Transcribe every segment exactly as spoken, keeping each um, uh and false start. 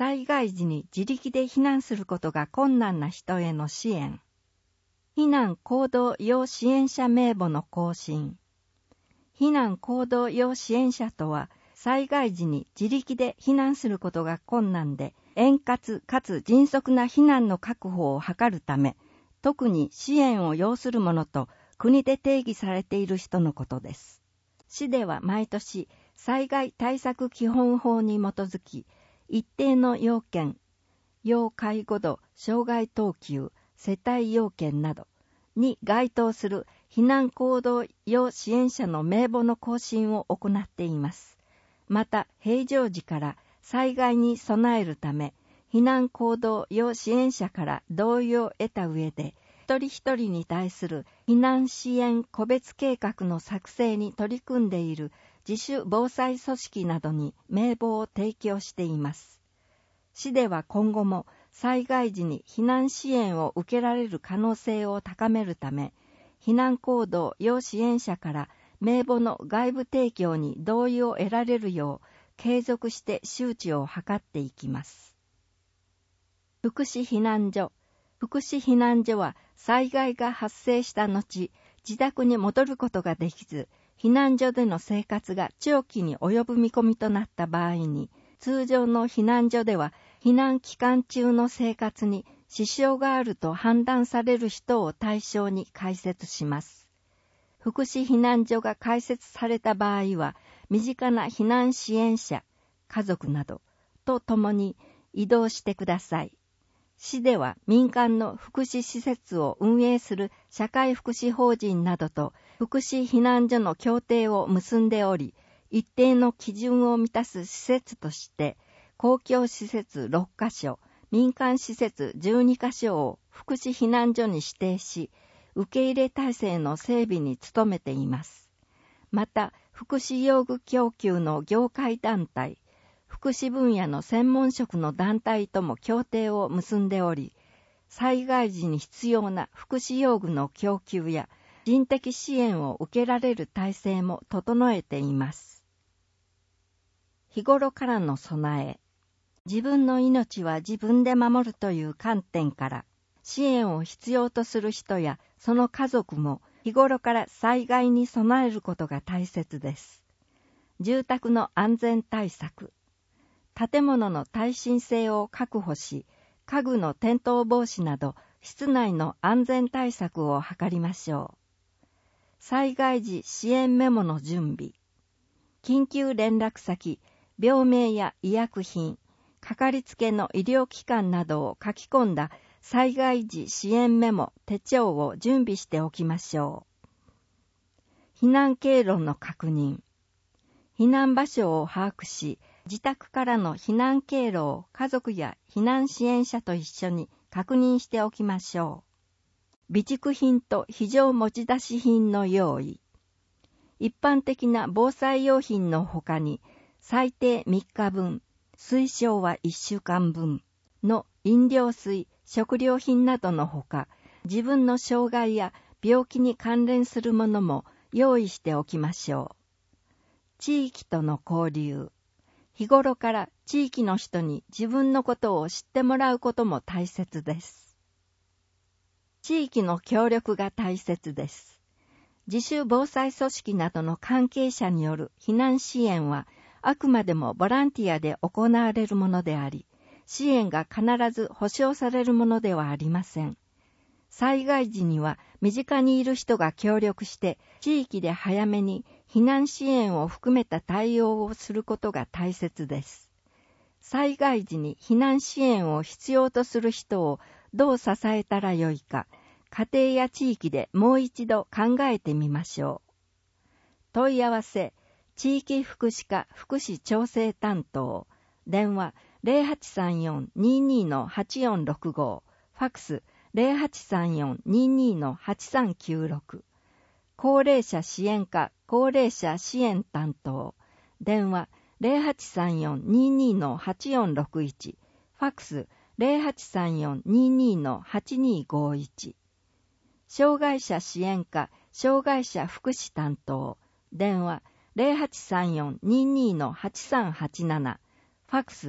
災害時に自力で避難することが困難な人への支援。避難行動要支援者名簿の更新。避難行動要支援者とは、災害時に自力で避難することが困難で、円滑かつ迅速な避難の確保を図るため、特に支援を要する者と国で定義されている人のことです。市では毎年、災害対策基本法に基づき、一定の要件、要介護度、障害等級、世帯要件などに該当する避難行動要支援者の名簿の更新を行っています。また、平常時から災害に備えるため、避難行動要支援者から同意を得た上で、一人一人に対する避難支援個別計画の作成に取り組んでいる自主防災組織などに名簿を提供しています。市では今後も災害時に避難支援を受けられる可能性を高めるため、避難行動要支援者から名簿の外部提供に同意を得られるよう継続して周知を図っていきます。福祉避難所。福祉避難所は災害が発生した後、自宅に戻ることができず、避難所での生活が長期に及ぶ見込みとなった場合に、通常の避難所では避難期間中の生活に支障があると判断される人を対象に開設します。福祉避難所が開設された場合は、身近な避難支援者、家族などと共に移動してください。市では民間の福祉施設を運営する社会福祉法人などと福祉避難所の協定を結んでおり、一定の基準を満たす施設として、公共施設ろっかしょ、民間施設じゅうにかしょを福祉避難所に指定し、受け入れ体制の整備に努めています。また、福祉用具供給の業界団体、福祉分野の専門職の団体とも協定を結んでおり、災害時に必要な福祉用具の供給や人的支援を受けられる体制も整えています。日頃からの備え。自分の命は自分で守るという観点から、支援を必要とする人やその家族も日頃から災害に備えることが大切です。住宅の安全対策。建物の耐震性を確保し、家具の転倒防止など室内の安全対策を図りましょう。災害時支援メモの準備。緊急連絡先、病名や医薬品、かかりつけの医療機関などを書き込んだ災害時支援メモ、手帳を準備しておきましょう。避難経路の確認。避難場所を把握し、自宅からの避難経路を家族や避難支援者と一緒に確認しておきましょう。備蓄品と非常持ち出し品の用意。一般的な防災用品の他に、最低みっかぶん、推奨はいっしゅうかんぶんの飲料水、食料品などのほか、自分の障害や病気に関連するものも用意しておきましょう。地域との交流。日頃から地域の人に自分のことを知ってもらうことも大切です。地域の協力が大切です。自主防災組織などの関係者による避難支援はあくまでもボランティアで行われるものであり、支援が必ず保証されるものではありません。災害時には身近にいる人が協力して地域で早めに避難支援を含めた対応をすることが大切です。災害時に避難支援を必要とする人をどう支えたらよいか、家庭や地域でもう一度考えてみましょう。問い合わせ、地域福祉課福祉調整担当、電話 ゼロはちさんよん にーにー のはちよんろくご、ファックスゼロはちさんよん にーにー のはちさんきゅうろく、高齢者支援課高齢者支援担当、電話ゼロはちさんよん にーにー のはちよんろくいち、ファックスゼロはちさんよん にーにー のはちにーごいち、障害者支援課障害者福祉担当、電話ゼロはちさんよん にーにー のはちさんはちなな、ファックスゼ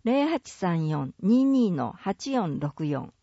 ゼロはちさんよん にーにー はちよんろくよん